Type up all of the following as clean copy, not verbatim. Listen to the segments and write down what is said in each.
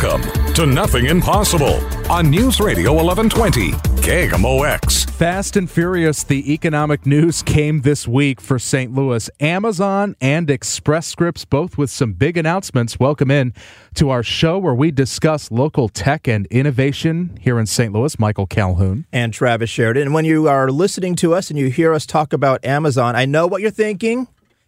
Welcome to Nothing Impossible on News Radio 1120 KMOX. Fast and furious, the economic news came this week for St. Louis. Amazon and Express Scripts, both with some big announcements. Welcome in to our show where we discuss local tech and innovation here in St. Louis. Michael Calhoun. And Travis Sheridan. And when you are listening to us and you hear us talk about Amazon, I know what you're thinking.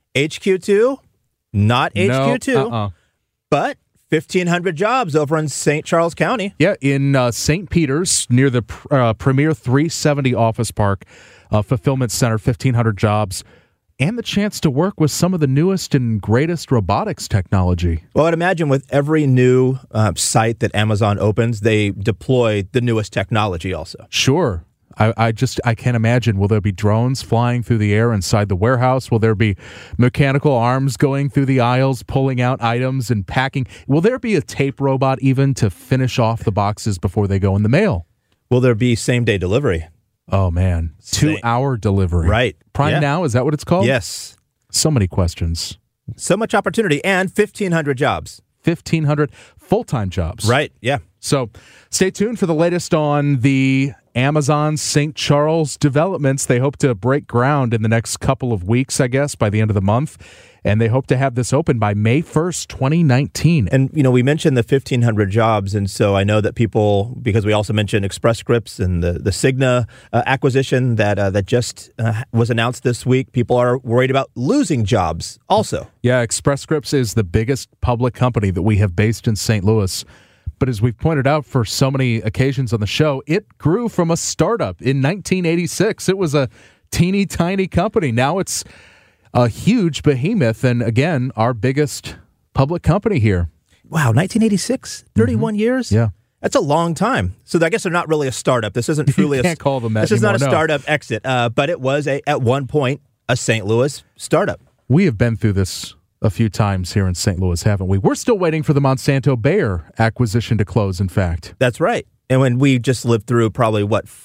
HQ2? Not HQ2. But 1,500 jobs over in St. Charles County. Yeah, in St. Peter's, near the Premier 370 Office Park Fulfillment Center, 1,500 jobs, and the chance to work with some of the newest and greatest robotics technology. Well, I'd imagine with every new site that Amazon opens, they deploy the newest technology also. Sure. I can't imagine. Will there be drones flying through the air inside the warehouse? Will there be mechanical arms going through the aisles, pulling out items and packing? Will there be a tape robot even to finish off the boxes before they go in the mail? Will there be same-day delivery? Oh, man. 2-hour delivery. Right. Prime Now, is that what it's called? Yes. So many questions. So much opportunity and 1,500 jobs. 1,500 full-time jobs. Right, yeah. So stay tuned for the latest on the Amazon St. Charles developments. They hope to break ground in the next couple of weeks, I guess, by the end of the month. And they hope to have this open by May 1st, 2019. And, we mentioned the 1,500 jobs. And so I know that people, because we also mentioned Express Scripts and the Cigna acquisition that just was announced this week, people are worried about losing jobs also. Yeah, Express Scripts is the biggest public company that we have based in St. Louis. But as we've pointed out for so many occasions on the show, it grew from a startup in 1986. It was a teeny tiny company. Now it's a huge behemoth, and again, our biggest public company here. Wow, 1986? 31 years? Yeah. That's a long time. So I guess they're not really a startup. This isn't truly you can't call them that This is anymore, not a startup exit, but it was, at one point, a St. Louis startup. We have been through this a few times here in St. Louis, haven't we? We're still waiting for the Monsanto Bayer acquisition to close, in fact. That's right. And when we just lived through probably,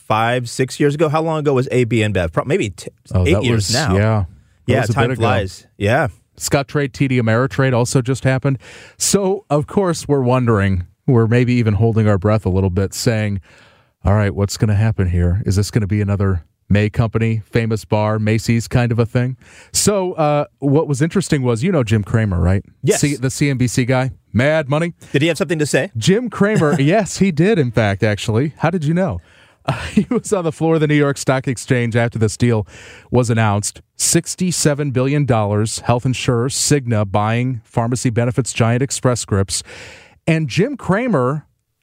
5-6 years ago? How long ago was AB InBev? Maybe 8 years now. Yeah. Yeah, time flies. Yeah. Scottrade TD Ameritrade also just happened. So, of course, we're wondering, we're maybe even holding our breath a little bit, saying, all right, what's going to happen here? Is this going to be another May Company, Famous Bar, Macy's kind of a thing? So what was interesting was, Jim Cramer, right? Yes. The CNBC guy, Mad Money. Did he have something to say? Jim Cramer, yes, he did, in fact, actually. How did you know? He was on the floor of the New York Stock Exchange after this deal was announced. $67 billion, health insurer Cigna buying pharmacy benefits giant Express Scripts. And Jim Cramer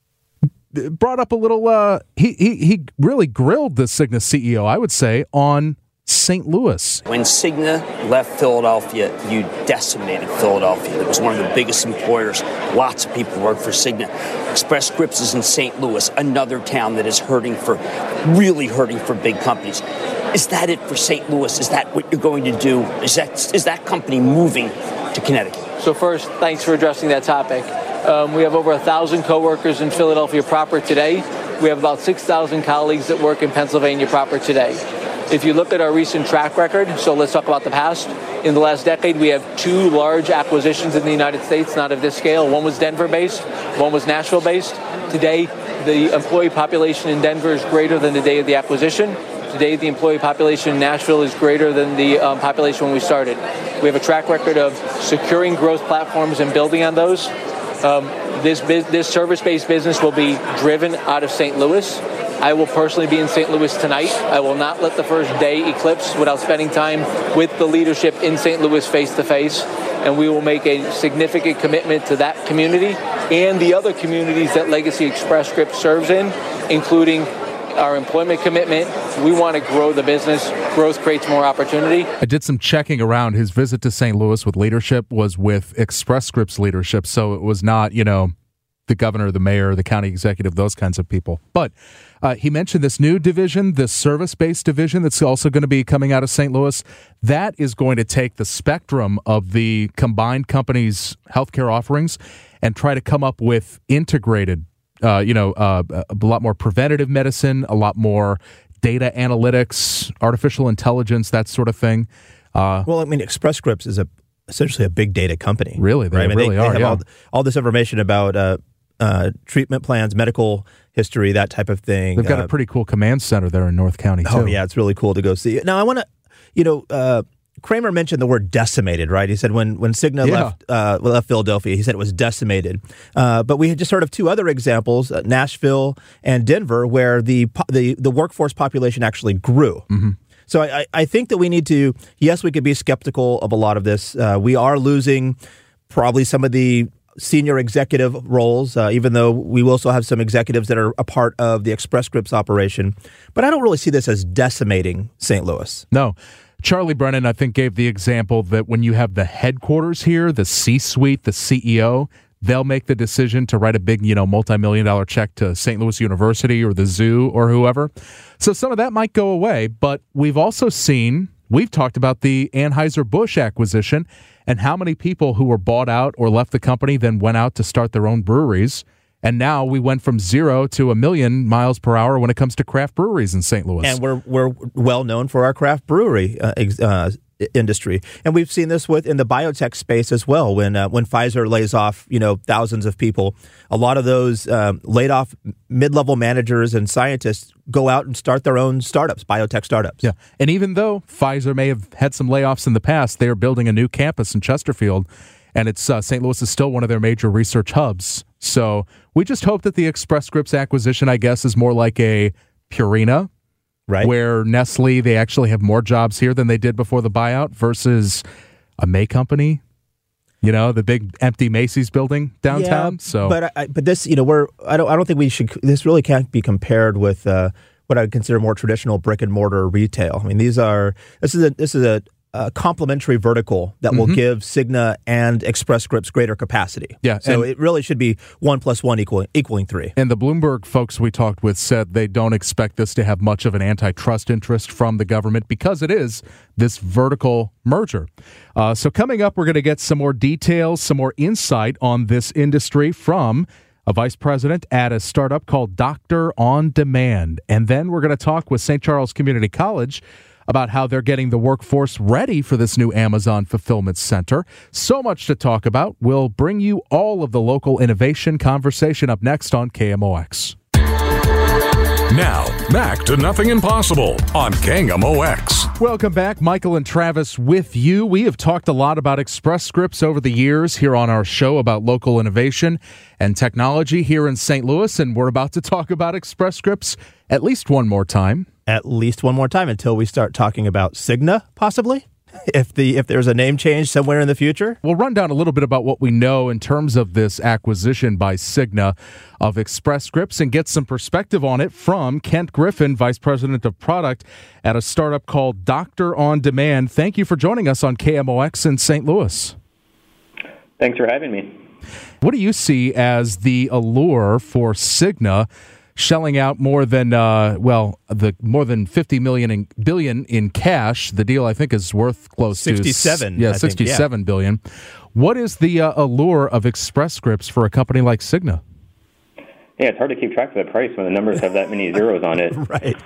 brought up a little, he really grilled the Cigna CEO, I would say, on St. Louis. When Cigna left Philadelphia, you decimated Philadelphia. It was one of the biggest employers. Lots of people work for Cigna. Express Scripts is in St. Louis, another town that is really hurting for big companies. Is that it for St. Louis? Is that what you're going to do? Is that company moving to Connecticut? So first, thanks for addressing that topic. We have over 1,000 coworkers in Philadelphia proper today. We have about 6,000 colleagues that work in Pennsylvania proper today. If you look at our recent track record, so let's talk about the past. In the last decade, we have 2 large acquisitions in the United States, not of this scale. One was Denver-based, one was Nashville-based. Today, the employee population in Denver is greater than the day of the acquisition. Today, the employee population in Nashville is greater than the population when we started. We have a track record of securing growth platforms and building on those. This service-based business will be driven out of St. Louis. I will personally be in St. Louis tonight. I will not let the first day eclipse without spending time with the leadership in St. Louis face-to-face. And we will make a significant commitment to that community and the other communities that Legacy Express Scripts serves in, including our employment commitment. We want to grow the business. Growth creates more opportunity. I did some checking around. His visit to St. Louis with leadership was with Express Scripts leadership, so it was not, the governor, the mayor, the county executive, those kinds of people. But he mentioned this new division, this service-based division that's also going to be coming out of St. Louis. That is going to take the spectrum of the combined company's healthcare offerings and try to come up with integrated, a lot more preventative medicine, a lot more data analytics, artificial intelligence, that sort of thing. Express Scripts is essentially a big data company. Really? They right? really are. They have all this information about treatment plans, medical history, that type of thing. They've got a pretty cool command center there in North County, too. Oh, yeah, it's really cool to go see. Now, I want to, Kramer mentioned the word decimated, right? He said when Cigna left Philadelphia, he said it was decimated. But we had just heard of two other examples, Nashville and Denver, where the workforce population actually grew. Mm-hmm. So I think that we need to, yes, we could be skeptical of a lot of this. We are losing probably some of the senior executive roles, even though we will also have some executives that are a part of the Express Scripts operation. But I don't really see this as decimating St. Louis. No. Charlie Brennan, I think, gave the example that when you have the headquarters here, the C-suite, the CEO, they'll make the decision to write a big, multi-million-dollar check to St. Louis University or the zoo or whoever. So some of that might go away, but we've also seen, we've talked about the Anheuser-Busch acquisition and how many people who were bought out or left the company then went out to start their own breweries. And now we went from 0 to 1,000,000 miles per hour when it comes to craft breweries in St. Louis. And we're well known for our craft brewery industry, and we've seen this in the biotech space as well. When Pfizer lays off thousands of people, a lot of those laid off mid-level managers and scientists go out and start their own startups, biotech startups. Yeah, and even though Pfizer may have had some layoffs in the past, they are building a new campus in Chesterfield. And it's St. Louis is still one of their major research hubs. So we just hope that the Express Scripts acquisition, I guess, is more like a Purina, right? Where Nestle, they actually have more jobs here than they did before the buyout versus a May company, the big empty Macy's building downtown. Yeah, so, but this, I don't think we should. This really can't be compared with what I would consider more traditional brick and mortar retail. I mean, this is a complementary vertical that will give Cigna and Express Scripts greater capacity. Yeah, so it really should be 1 + 1 equaling 3. And the Bloomberg folks we talked with said they don't expect this to have much of an antitrust interest from the government because it is this vertical merger. So coming up, we're going to get some more details, some more insight on this industry from a vice president at a startup called Doctor on Demand. And then we're going to talk with St. Charles Community College about how they're getting the workforce ready for this new Amazon fulfillment center. So much to talk about. We'll bring you all of the local innovation conversation up next on KMOX. Now, back to Nothing Impossible on KMOX. Welcome back. Michael and Travis with you. We have talked a lot about Express Scripts over the years here on our show about local innovation and technology here in St. Louis, and we're about to talk about Express Scripts at least one more time. At least one more time until we start talking about Cigna, possibly, if there's a name change somewhere in the future. We'll run down a little bit about what we know in terms of this acquisition by Cigna of Express Scripts and get some perspective on it from Kent Griffin, Vice President of Product at a startup called Doctor on Demand. Thank you for joining us on KMOX in St. Louis. Thanks for having me. What do you see as the allure for Cigna shelling out more than more than $50 billion in cash? The deal, I think, is worth close to $67 billion. What is the allure of Express Scripts for a company like Cigna? Yeah, it's hard to keep track of the price when the numbers have that many zeros on it. Right.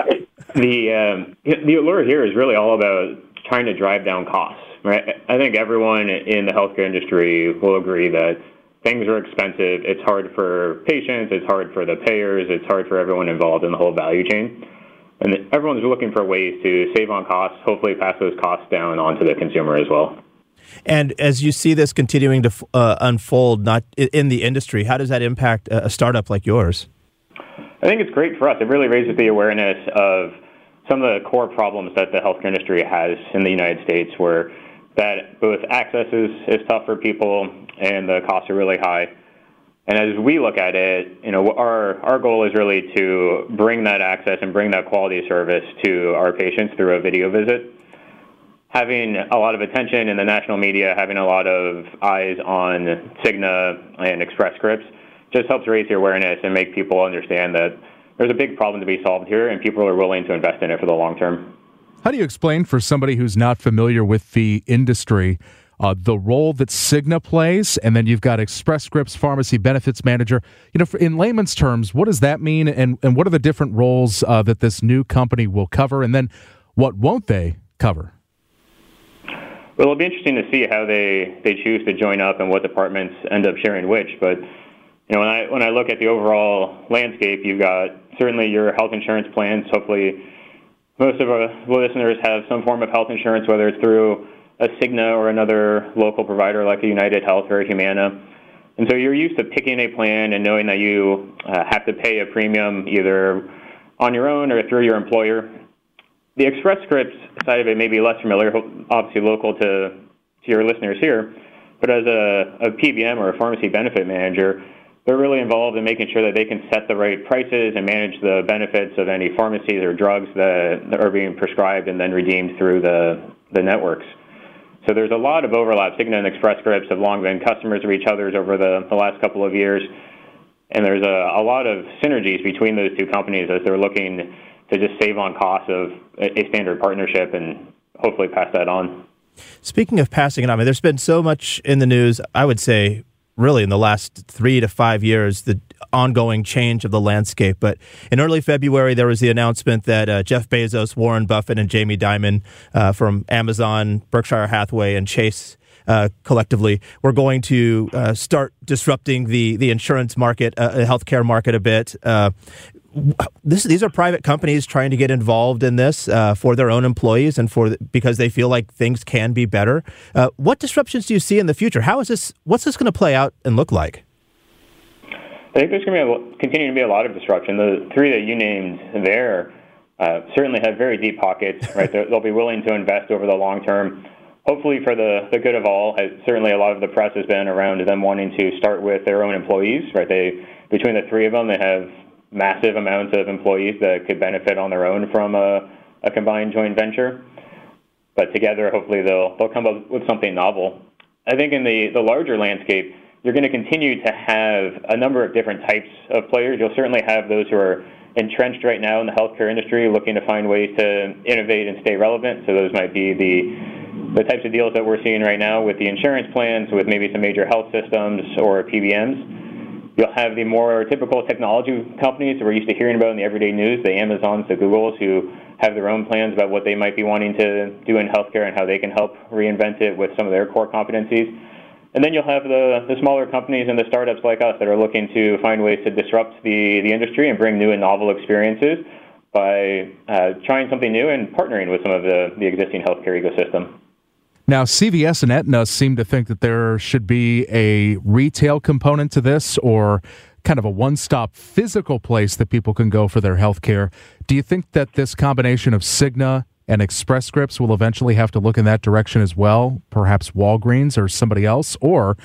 The allure here is really all about trying to drive down costs. Right. I think everyone in the healthcare industry will agree that things are expensive. It's hard for patients. It's hard for the payers. It's hard for everyone involved in the whole value chain. And everyone's looking for ways to save on costs, hopefully pass those costs down onto the consumer as well. And as you see this continuing to unfold not in the industry, how does that impact a startup like yours? I think it's great for us. It really raises the awareness of some of the core problems that the healthcare industry has in the United States, where that both access is tough for people and the costs are really high. And as we look at it, our goal is really to bring that access and bring that quality of service to our patients through a video visit. Having a lot of attention in the national media, having a lot of eyes on Cigna and Express Scripts just helps raise the awareness and make people understand that there's a big problem to be solved here and people are willing to invest in it for the long term. How do you explain for somebody who's not familiar with the industry the role that Cigna plays, and then you've got Express Scripts Pharmacy Benefits Manager? In layman's terms, what does that mean, and what are the different roles that this new company will cover, and then what won't they cover? Well, it'll be interesting to see how they choose to join up and what departments end up sharing which, but When I look at the overall landscape, you've got certainly your health insurance plans. Hopefully, most of our listeners have some form of health insurance, whether it's through a Cigna or another local provider like a United Health or a Humana. And so you're used to picking a plan and knowing that you have to pay a premium either on your own or through your employer. The Express Scripts side of it may be less familiar, obviously local to your listeners here, but as a PBM or a pharmacy benefit manager, they're really involved in making sure that they can set the right prices and manage the benefits of any pharmacies or drugs that are being prescribed and then redeemed through the networks. So there's a lot of overlap. Cigna and Express Scripts have long been customers of each other's over the last couple of years, and there's a lot of synergies between those two companies as they're looking to just save on costs of a standard partnership and hopefully pass that on. Speaking of passing it on, there's been so much in the news, I would say, really in the last 3 to 5 years, the ongoing change of the landscape. But in early February, there was the announcement that Jeff Bezos, Warren Buffett, and Jamie Dimon from Amazon, Berkshire Hathaway, and Chase collectively were going to start disrupting the insurance market, healthcare market a bit. These are private companies trying to get involved in this for their own employees and because they feel like things can be better. What disruptions do you see in the future? What's this going to play out and look like? I think there's going to continue to be a lot of disruption. The three that you named there certainly have very deep pockets. Right, they'll be willing to invest over the long term. Hopefully for the good of all. Certainly a lot of the press has been around them wanting to start with their own employees. Right, between the three of them, they have massive amounts of employees that could benefit on their own from a combined joint venture. But together, hopefully they'll come up with something novel. I think in the larger landscape, you're going to continue to have a number of different types of players. You'll certainly have those who are entrenched right now in the healthcare industry looking to find ways to innovate and stay relevant. So those might be the types of deals that we're seeing right now with the insurance plans, with maybe some major health systems or PBMs. You'll have the more typical technology companies that we're used to hearing about in the everyday news, the Amazons, the Googles, who have their own plans about what they might be wanting to do in healthcare and how they can help reinvent it with some of their core competencies. And then you'll have the smaller companies and the startups like us that are looking to find ways to disrupt the industry and bring new and novel experiences by trying something new and partnering with some of the existing healthcare ecosystem. Now, CVS and Aetna seem to think that there should be a retail component to this, or kind of a one-stop physical place that people can go for their health care. Do you think that this combination of Cigna and Express Scripts will eventually have to look in that direction as well? Perhaps Walgreens or somebody else? Or,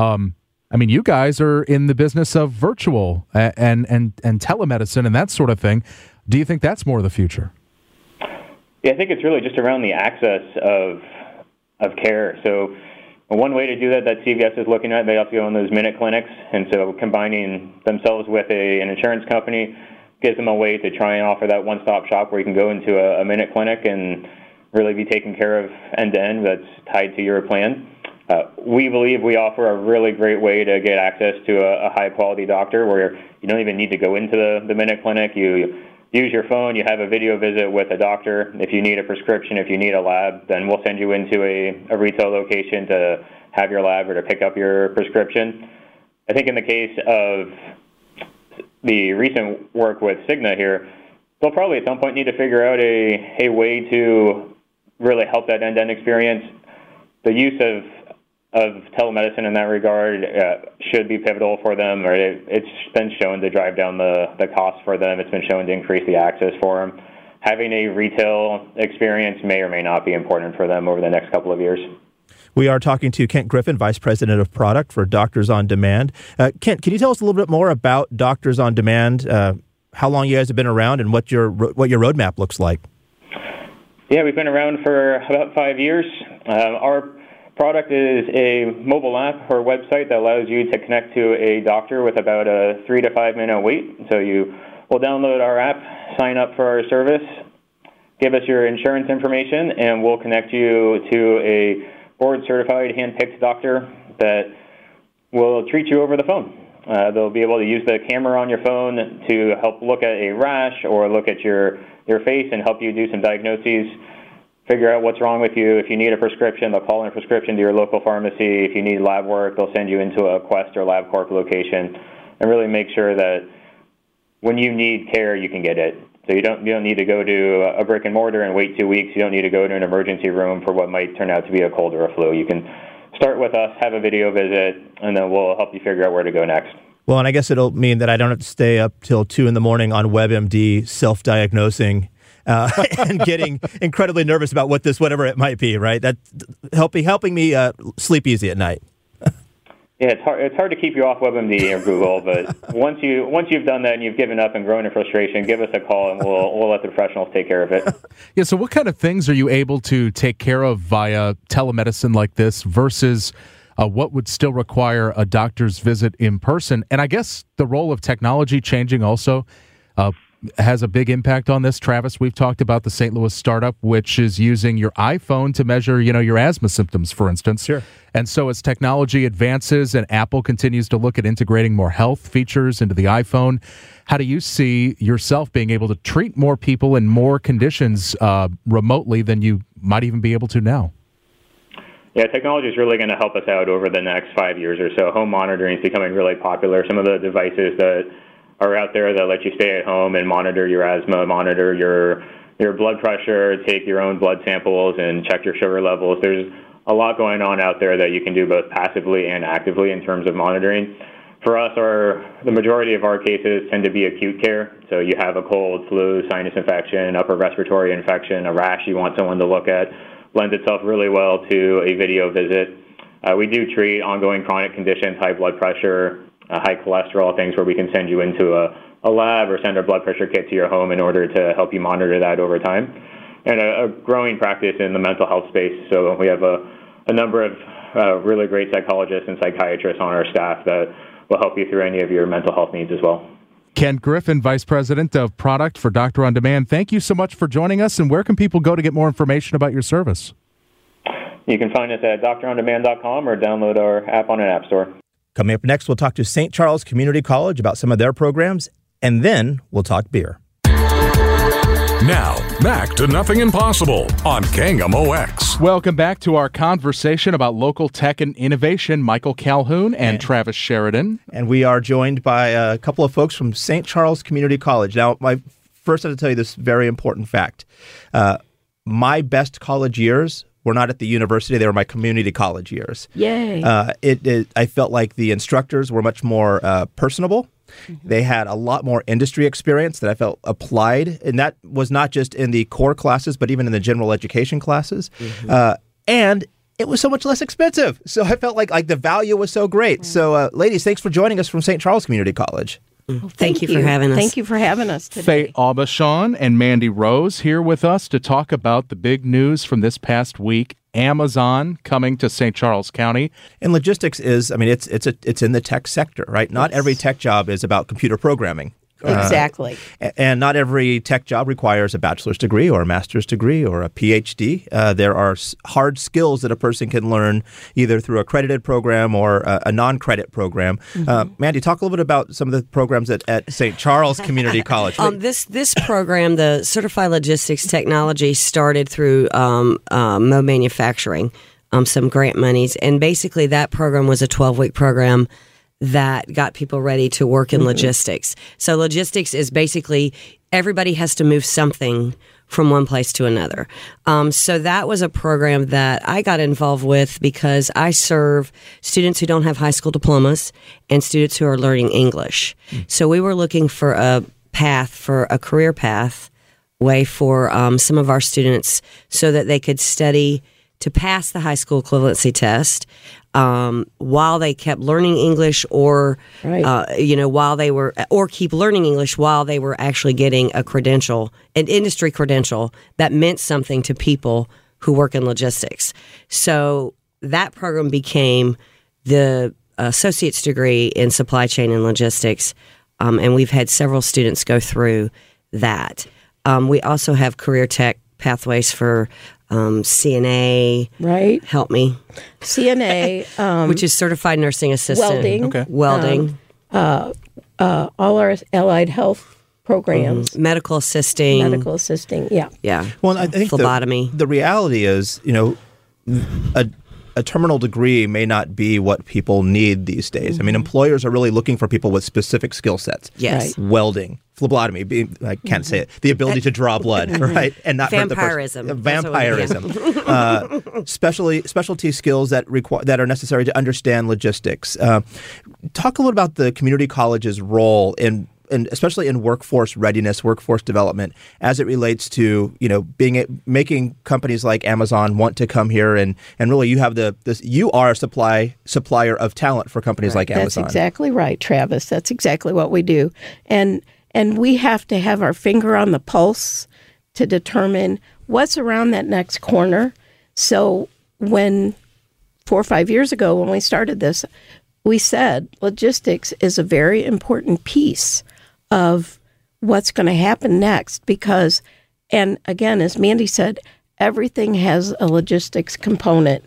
you guys are in the business of virtual and telemedicine and that sort of thing. Do you think that's more the future? Yeah, I think it's really just around the access of care. So one way to do that CVS is looking at, they also own those Minute Clinics, and so combining themselves with an insurance company gives them a way to try and offer that one-stop shop where you can go into a Minute Clinic and really be taken care of end-to-end that's tied to your plan. We believe we offer a really great way to get access to a high-quality doctor where you don't even need to go into the Minute Clinic. You use your phone, you have a video visit with a doctor. If you need a prescription, if you need a lab, then we'll send you into a retail location to have your lab or to pick up your prescription. I think in the case of the recent work with Cigna here, they'll probably at some point need to figure out a way to really help that end-to-end experience. The use of telemedicine in that regard should be pivotal for them, or it's been shown to drive down the cost for them. It's been shown to increase the access for them. Having a retail experience may or may not be important for them over the next couple of years. We are talking to Kent Griffin, Vice President of Product for Doctors on Demand. Kent, can you tell us a little bit more about Doctors on Demand, how long you guys have been around, and what your roadmap looks like? Yeah, we've been around for about 5 years. Our product is a mobile app or website that allows you to connect to a doctor with about a 3 to 5 minute wait. So you will download our app, sign up for our service, give us your insurance information, and we'll connect you to a board-certified, hand-picked doctor that will treat you over the phone. They'll be able to use the camera on your phone to help look at a rash or look at your face and help you do some diagnoses, figure out what's wrong with you. If you need a prescription, they'll call in a prescription to your local pharmacy. If you need lab work, they'll send you into a Quest or LabCorp location. and really make sure that when you need care, you can get it. So you don't need to go to a brick and mortar and wait 2 weeks. You don't need to go to an emergency room for what might turn out to be a cold or a flu. You can start with us, have a video visit, and then we'll help you figure out where to go next. Well, and I guess it'll mean that I don't have to stay up till 2 a.m. on WebMD self-diagnosing and getting incredibly nervous about whatever it might be, right? That's helping me sleep easy at night. Yeah, it's hard to keep you off WebMD or Google, but once you've done that and you've given up and grown in frustration, give us a call and we'll let the professionals take care of it. Yeah, so what kind of things are you able to take care of via telemedicine like this versus what would still require a doctor's visit in person? And I guess the role of technology changing also has a big impact on this. Travis, we've talked about the St. Louis startup, which is using your iPhone to measure, your asthma symptoms, for instance. Sure. And so as technology advances and Apple continues to look at integrating more health features into the iPhone, how do you see yourself being able to treat more people in more conditions remotely than you might even be able to now? Yeah, technology is really going to help us out over the next 5 years or so. Home monitoring is becoming really popular. Some of the devices that are out there that let you stay at home and monitor your asthma, monitor your blood pressure, take your own blood samples, and check your sugar levels. There's a lot going on out there that you can do both passively and actively in terms of monitoring. For us, the majority of our cases tend to be acute care. So you have a cold, flu, sinus infection, upper respiratory infection, a rash you want someone to look at, lends itself really well to a video visit. We do treat ongoing chronic conditions, high blood pressure, high cholesterol, things where we can send you into a lab or send our blood pressure kit to your home in order to help you monitor that over time. And a growing practice in the mental health space. So we have a number of really great psychologists and psychiatrists on our staff that will help you through any of your mental health needs as well. Ken Griffin, Vice President of Product for Doctor on Demand, thank you so much for joining us. And where can people go to get more information about your service? You can find us at drondemand.com or download our app on an app store. Coming up next, we'll talk to St. Charles Community College about some of their programs, and then we'll talk beer. Now, back to Nothing Impossible on KMOX. Welcome back to our conversation about local tech and innovation. Michael Calhoun and Travis Sheridan. And we are joined by a couple of folks from St. Charles Community College. Now, first I have to tell you this very important fact. My best college years were not at the university. They were my community college years. Yay. I felt like the instructors were much more personable. Mm-hmm. They had a lot more industry experience that I felt applied. And that was not just in the core classes, but even in the general education classes. Mm-hmm. And it was so much less expensive. So I felt like the value was so great. Mm-hmm. So, ladies, thanks for joining us from St. Charles Community College. Well, thank you for having us. Thank you for having us today. Faye Aubuchon and Mandy Rose here with us to talk about the big news from this past week. Amazon coming to St. Charles County. And logistics is, it's in the tech sector, right? Not every tech job is about computer programming. Exactly. And not every tech job requires a bachelor's degree or a master's degree or a PhD. There are hard skills that a person can learn either through a accredited program or a non-credit program. Mm-hmm. Mandy, talk a little bit about some of the programs at St. Charles Community College. This program, the Certified Logistics Technology, started through Mo Manufacturing, some grant monies. And basically that program was a 12-week program that got people ready to work in logistics. So logistics is basically everybody has to move something from one place to another. So that was a program that I got involved with because I serve students who don't have high school diplomas and students who are learning English. So we were looking for a career path way for some of our students so that they could study to pass the high school equivalency test while they kept learning English or keep learning English while they were actually getting a credential, an industry credential that meant something to people who work in logistics. So that program became the associate's degree in supply chain and logistics, and we've had several students go through that. We also have career tech pathways for CNA, right? Help me. CNA, which is Certified Nursing Assistant. Welding. Okay. Welding. All our allied health programs. Medical assisting. Yeah. Yeah. Well, I think phlebotomy. The reality is, a a terminal degree may not be what people need these days. I mean, employers are really looking for people with specific skill sets. Yes. Right. Welding, phlebotomy, I can't say it, the ability to draw blood, right? And not hurt the person. Vampirism. Specialty skills that are necessary to understand logistics. Talk a little about the community college's role in especially in workforce readiness, workforce development, as it relates to making companies like Amazon want to come here and really you have you are a supplier of talent for companies like Amazon. That's exactly right, Travis. That's exactly what we do, and we have to have our finger on the pulse to determine what's around that next corner. So when 4 or 5 years ago when we started this, we said logistics is a very important piece of what's going to happen next because, and again, as Mandy said, everything has a logistics component.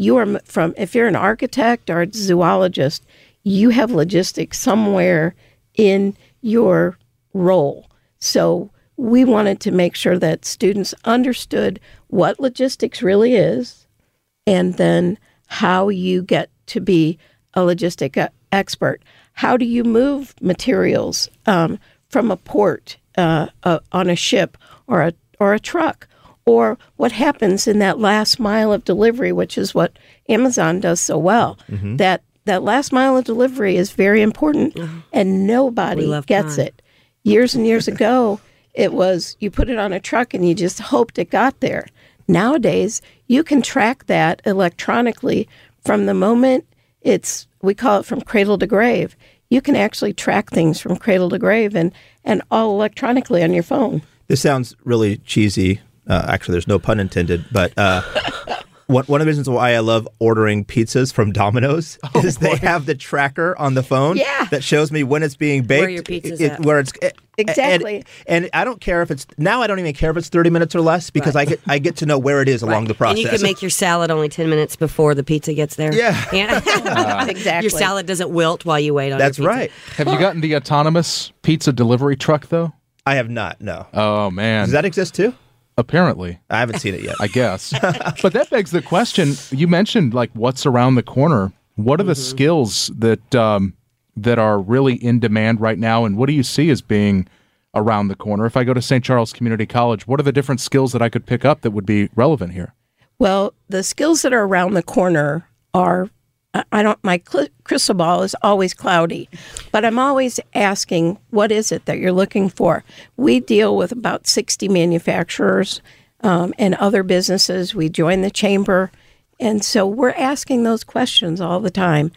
If you're an architect or a zoologist, you have logistics somewhere in your role. So we wanted to make sure that students understood what logistics really is and then how you get to be a logistic expert. How do you move materials from a port on a ship or a truck? Or what happens in that last mile of delivery, which is what Amazon does so well. Mm-hmm. That last mile of delivery is very important, and nobody gets it. Years and years ago, it was you put it on a truck and you just hoped it got there. Nowadays, you can track that electronically from the moment we call it from cradle to grave. You can actually track things from cradle to grave and all electronically on your phone. This sounds really cheesy. Actually, there's no pun intended, but one of the reasons why I love ordering pizzas from Domino's is they have the tracker on the phone that shows me when it's being baked. Where your pizza's at. Where it's exactly. And I don't care if it's now. I don't even care if it's 30 minutes or less because I get to know where it is along the process. And you can make your salad only 10 minutes before the pizza gets there. Yeah. Exactly. Your salad doesn't wilt while you wait on That's your pizza. right. Have you gotten the autonomous pizza delivery truck though? I have not. No. Oh man. Does that exist too? Apparently. I haven't seen it yet. I guess. But that begs the question, you mentioned like what's around the corner. What are the skills that are really in demand right now, and what do you see as being around the corner? If I go to St. Charles Community College, what are the different skills that I could pick up that would be relevant here? Well, the skills that are around the corner are, my crystal ball is always cloudy, but I'm always asking, what is it that you're looking for? We deal with about 60 manufacturers and other businesses. We join the chamber, and so we're asking those questions all the time.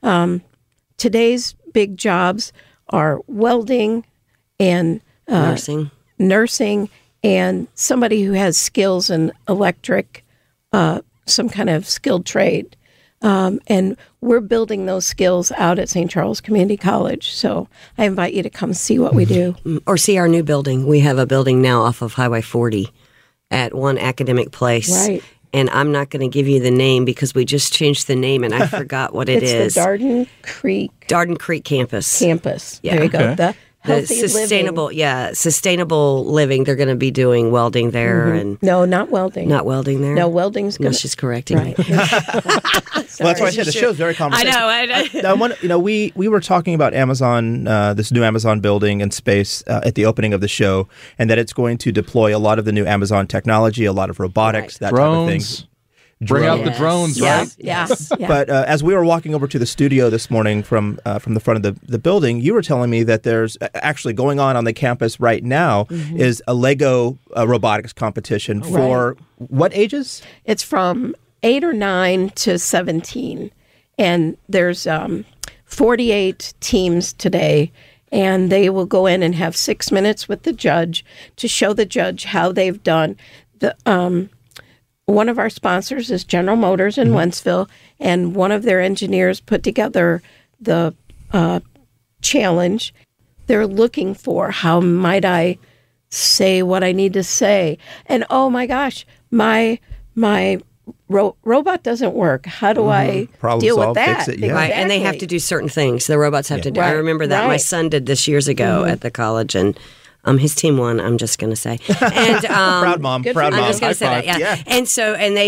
Today's big jobs are welding and nursing, and somebody who has skills in electric, some kind of skilled trade. And we're building those skills out at St. Charles Community College. So I invite you to come see what we do. Or see our new building. We have a building now off of Highway 40 at one academic place. Right. And I'm not going to give you the name because we just changed the name and I forgot what it is. It's the Darden Creek campus. Yeah. There you go. The sustainable living. They're going to be doing welding there, and no, not welding. Not welding there. No, welding's good. No, she's correcting me. Well, that's why I said the show's very conversational. I know. We were talking about Amazon, this new Amazon building and space at the opening of the show, and that it's going to deploy a lot of the new Amazon technology, a lot of robotics, that drones. type of thing. Bring out the drones, right? Yes. But as we were walking over to the studio this morning from the front of the building, you were telling me that there's actually going on the campus right now is a Lego robotics competition for what ages? It's from 8 or 9 to 17. And there's 48 teams today. And they will go in and have 6 minutes with the judge to show the judge how they've done. One of our sponsors is General Motors in Wentzville, and one of their engineers put together the challenge. They're looking for, how might I say what I need to say? And oh my gosh, my robot doesn't work. How do I deal with that? Fix it, yeah. Right, and they have to do certain things. The robots have to do. I remember that my son did this years ago at the college, and His team won, I'm just going to say. And proud mom. Proud mom. I'm just going to say that, yeah. And so, and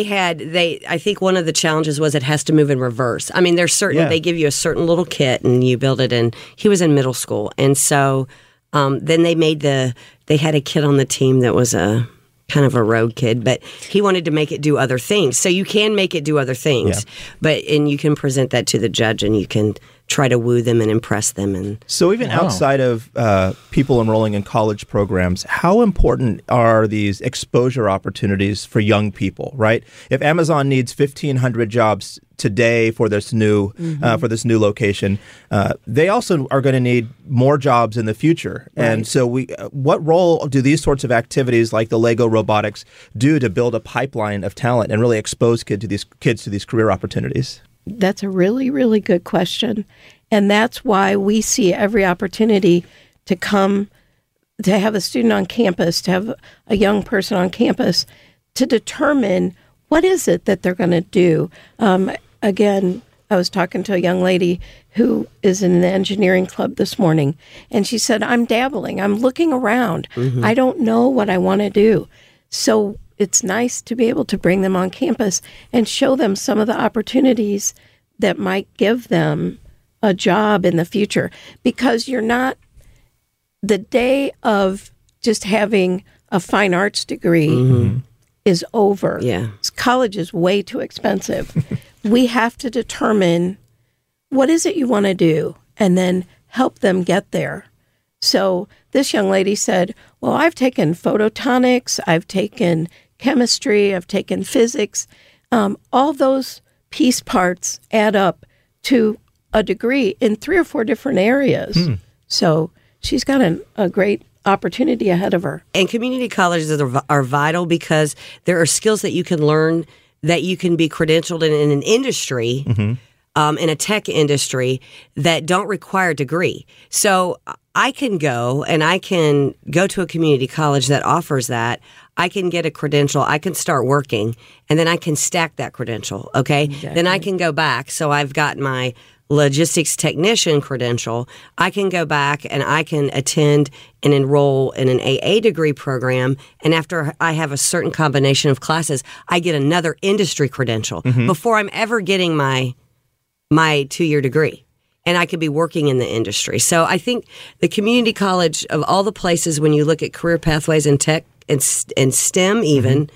I think one of the challenges was it has to move in reverse. I mean, there's certain, they give you a certain little kit and you build it, and he was in middle school. And so then they had a kid on the team that was a kind of a rogue kid, but he wanted to make it do other things. So you can make it do other things, and you can present that to the judge, and you can try to woo them and impress them. And so even outside of people enrolling in college programs, how important are these exposure opportunities for young people, right? If Amazon needs 1,500 jobs today for this new location, they also are going to need more jobs in the future. Right. And so what role do these sorts of activities like the Lego robotics do to build a pipeline of talent and really expose kids to these career opportunities? That's a really, really good question. And that's why we see every opportunity to have a student on campus, to have a young person on campus, to determine what is it that they're going to do. Again, I was talking to a young lady who is in the engineering club this morning, and she said, I'm dabbling. I'm looking around. Mm-hmm. I don't know what I want to do. So it's nice to be able to bring them on campus and show them some of the opportunities that might give them a job in the future, because you're not, the day of just having a fine arts degree is over. Yeah. College is way too expensive. We have to determine what is it you want to do and then help them get there. So this young lady said, well, I've taken photonics, I've taken chemistry, I've taken physics. All those piece parts add up to a degree in 3 or 4 different areas. So she's got a great opportunity ahead of her. And community colleges are vital because there are skills that you can learn that you can be credentialed in an industry, in a tech industry, that don't require a degree. So I can go to a community college that offers that. I can get a credential, I can start working, and then I can stack that credential, okay? Exactly. Then I can go back. So I've got my logistics technician credential. I can go back and I can attend and enroll in an AA degree program, and after I have a certain combination of classes, I get another industry credential before I'm ever getting my 2-year degree. And I could be working in the industry. So I think the community college, of all the places when you look at career pathways in tech and STEM even,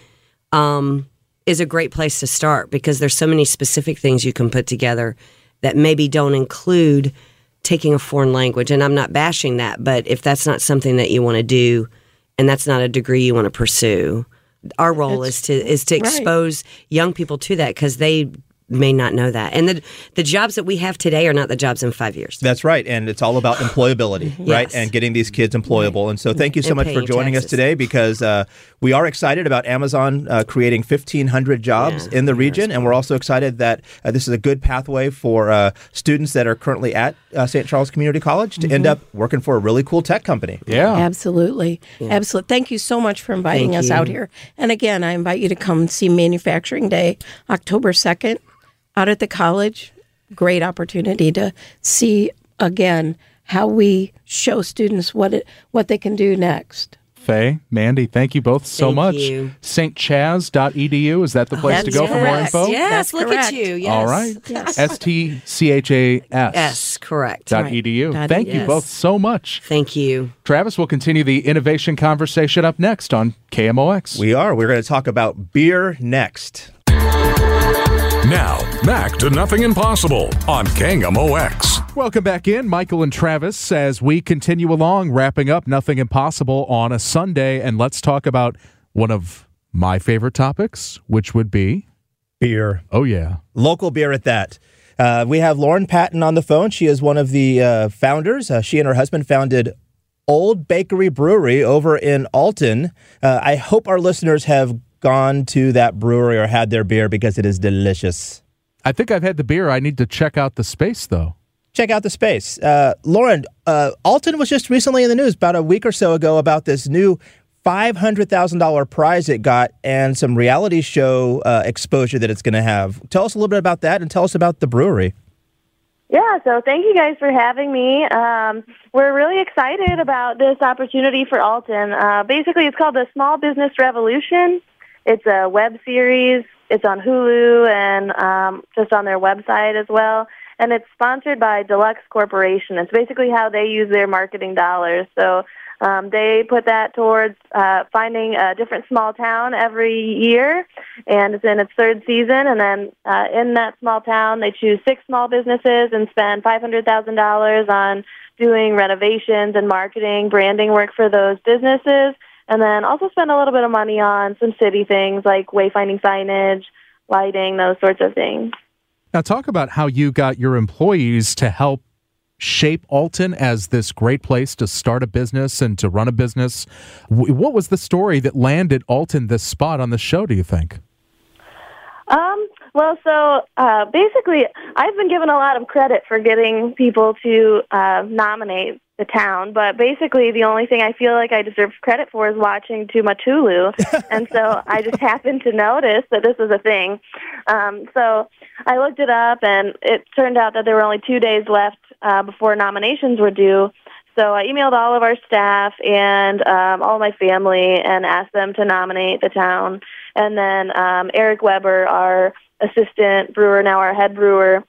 is a great place to start, because there's so many specific things you can put together that maybe don't include taking a foreign language. And I'm not bashing that, but if that's not something that you want to do and that's not a degree you want to pursue, our role is to expose young people to that, because they may not know that. And the jobs that we have today are not the jobs in 5 years. That's right. And it's all about employability, right? And getting these kids employable. And so thank you so much for joining us today, because we are excited about Amazon creating 1,500 jobs in the region. And we're also excited that this is a good pathway for students that are currently at St. Charles Community College to end up working for a really cool tech company. Yeah. Absolutely. Absolutely. Thank you so much for inviting us out here. And again, I invite you to come see Manufacturing Day, October 2nd. Out at the college. Great opportunity to see, again, how we show students what they can do next. Faye, Mandy, thank you both so much. stchas.edu, is that the place to go for more info? Yes, that's look correct. at you. Yes. All right. Yes. STCHAS. Yes, correct. .edu. Thank you both so much. Thank you. Travis, will continue the innovation conversation up next on KMOX. We are. We're going to talk about beer next. Now, back to Nothing Impossible on KMOX. Welcome back in, Michael and Travis, as we continue along, wrapping up Nothing Impossible on a Sunday. And let's talk about one of my favorite topics, which would be beer. Oh, yeah. Local beer at that. We have Lauren Patton on the phone. She is one of the founders. She and her husband founded Old Bakery Brewery over in Alton. I hope our listeners have gone to that brewery or had their beer, because it is delicious. I think I've had the beer. I need to check out the space, though. Check out the space. Lauren, Alton was just recently in the news about a week or so ago about this new $500,000 prize it got and some reality show exposure that it's going to have. Tell us a little bit about that, and tell us about the brewery. Yeah, so thank you guys for having me. We're really excited about this opportunity for Alton. Basically, it's called the Small Business Revolution. It's a web series. It's on Hulu and just on their website as well. And it's sponsored by Deluxe Corporation. It's basically how they use their marketing dollars. So they put that towards finding a different small town every year, and it's in its third season. And then in that small town, they choose 6 small businesses and spend $500,000 on doing renovations and marketing, branding work for those businesses, and then also spend a little bit of money on some city things like wayfinding signage, lighting, those sorts of things. Now, talk about how you got your employees to help shape Alton as this great place to start a business and to run a business. What was the story that landed Alton this spot on the show, do you think? Basically, I've been given a lot of credit for getting people to nominate the town, but basically the only thing I feel like I deserve credit for is watching too much Hulu, and so I just happened to notice that this was a thing. So I looked it up, and it turned out that there were only 2 days left before nominations were due. So I emailed all of our staff and all my family and asked them to nominate the town. And then Eric Weber, our assistant brewer, now our head brewer,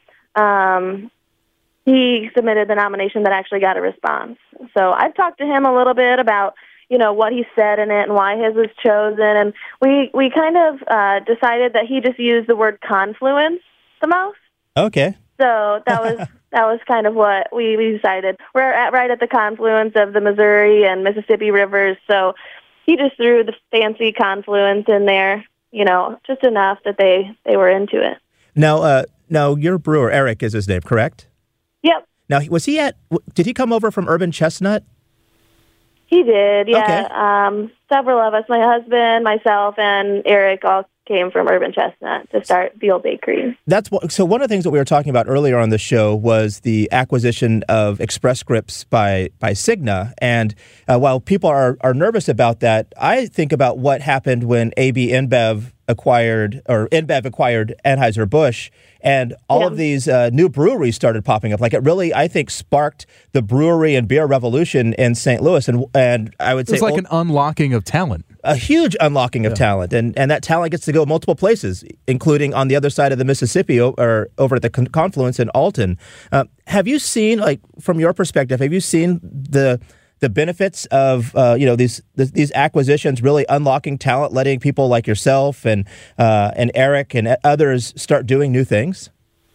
he submitted the nomination that actually got a response. So I've talked to him a little bit about, what he said in it and why his was chosen. And we kind of decided that he just used the word confluence the most. Okay. So that was kind of what we decided. We're right at the confluence of the Missouri and Mississippi rivers, so he just threw the fancy confluence in there, just enough that they were into it. Now your brewer, Eric is his name, correct? Yep. Now, did he come over from Urban Chestnut? He did, yeah. Okay. Several of us, my husband, myself, and Eric all came from Urban Chestnut to start the old bakery. So one of the things that we were talking about earlier on the show was the acquisition of Express Scripts by Cigna. And while people are nervous about that, I think about what happened when AB InBev acquired Anheuser-Busch, and all of these new breweries started popping up. Like, it really, I think, sparked the brewery and beer revolution in St. Louis. And I would say it's like an unlocking of talent. A huge unlocking of talent. And that talent gets to go multiple places, including on the other side of the Mississippi or over at the confluence in Alton. Have you seen, from your perspective, the benefits of these acquisitions really unlocking talent, letting people like yourself and Eric and others start doing new things?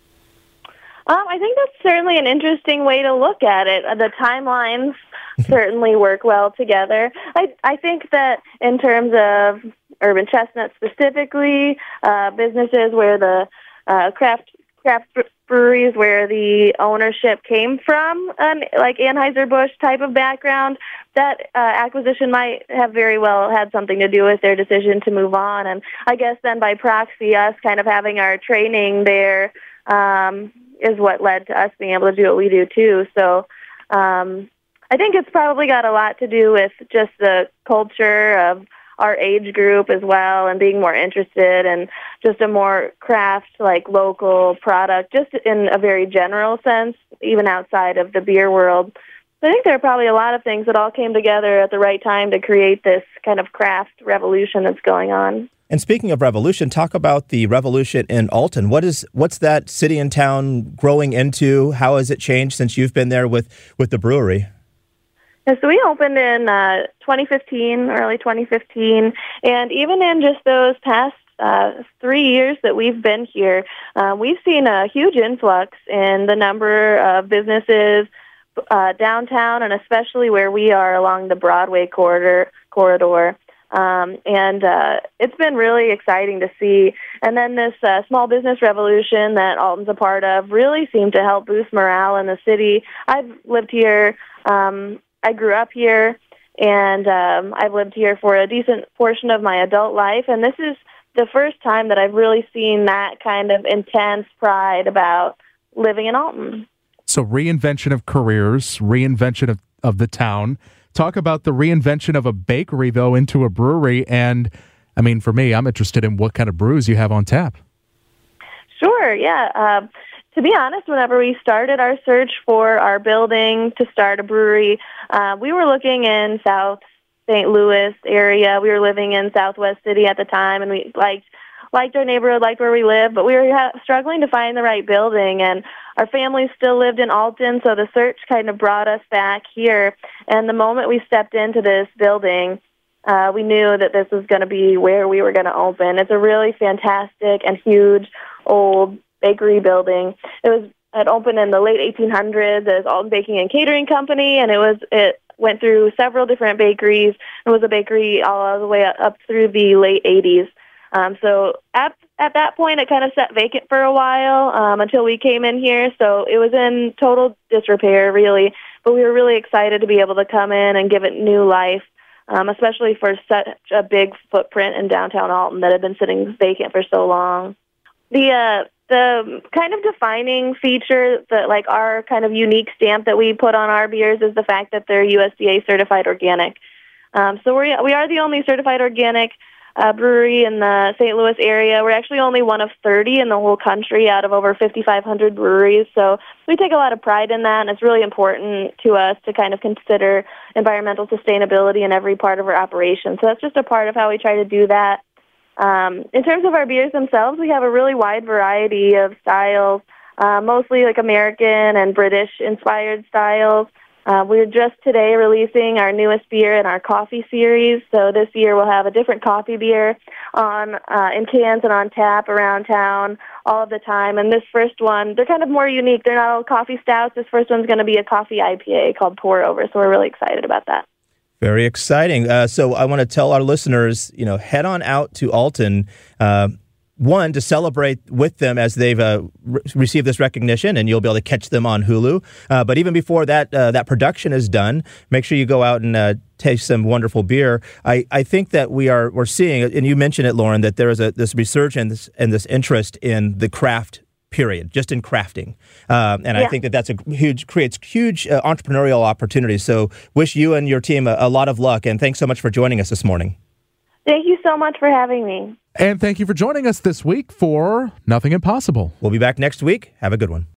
I think that's certainly an interesting way to look at it. The timelines certainly work well together. I think that in terms of Urban Chestnut specifically, businesses where the craft breweries where the ownership came from, like Anheuser-Busch type of background, that acquisition might have very well had something to do with their decision to move on. And I guess then by proxy, us kind of having our training there is what led to us being able to do what we do too. So I think it's probably got a lot to do with just the culture of our age group as well, and being more interested in just a more craft, local product, just in a very general sense, even outside of the beer world. I think there are probably a lot of things that all came together at the right time to create this kind of craft revolution that's going on. And speaking of revolution, talk about the revolution in Alton. What's that city and town growing into? How has it changed since you've been there with the brewery? Yeah, so we opened in 2015, early 2015, and even in just those past 3 years that we've been here, we've seen a huge influx in the number of businesses downtown, and especially where we are along the Broadway corridor. And it's been really exciting to see. And then this small business revolution that Alton's a part of really seemed to help boost morale in the city. I've lived here. I grew up here, and I've lived here for a decent portion of my adult life, and this is the first time that I've really seen that kind of intense pride about living in Alton. So reinvention of careers, reinvention of the town. Talk about the reinvention of a bakery, though, into a brewery. And, I mean, for me, I'm interested in what kind of brews you have on tap. Sure, yeah. to be honest, whenever we started our search for our building to start a brewery, we were looking in South St. Louis area. We were living in Southwest City at the time, and we liked our neighborhood, liked where we lived, but we were struggling to find the right building, and our family still lived in Alton, so the search kind of brought us back here. And the moment we stepped into this building, we knew that this was going to be where we were going to open. It's a really fantastic and huge old bakery building. It opened in the late 1800s as Alton Baking and Catering Company, and it went through several different bakeries. It was a bakery all the way up through the late 80s. So at that point, it kind of sat vacant for a while until we came in here. So it was in total disrepair, really. But we were really excited to be able to come in and give it new life, especially for such a big footprint in downtown Alton that had been sitting vacant for so long. The kind of defining feature that, like, our kind of unique stamp that we put on our beers is the fact that they're USDA certified organic. So we are the only certified organic brewery in the St. Louis area. We're actually only one of 30 in the whole country out of over 5,500 breweries. So we take a lot of pride in that, and it's really important to us to kind of consider environmental sustainability in every part of our operation. So that's just a part of how we try to do that. In terms of our beers themselves, we have a really wide variety of styles, mostly like American and British-inspired styles. We're just today releasing our newest beer in our coffee series. So this year we'll have a different coffee beer in cans and on tap around town all of the time. And this first one, they're kind of more unique. They're not all coffee stouts. This first one's going to be a coffee IPA called Pour Over. So we're really excited about that. Very exciting. So I want to tell our listeners, head on out to Alton, one, to celebrate with them as they've received this recognition, and you'll be able to catch them on Hulu. But even before that production is done, make sure you go out and taste some wonderful beer. I think that we're seeing, and you mentioned it, Lauren, that there is this resurgence and this interest in the craft period, just in crafting. I think that creates huge entrepreneurial opportunities. So wish you and your team a lot of luck, and thanks so much for joining us this morning. Thank you so much for having me. And thank you for joining us this week for Nothing Impossible. We'll be back next week. Have a good one.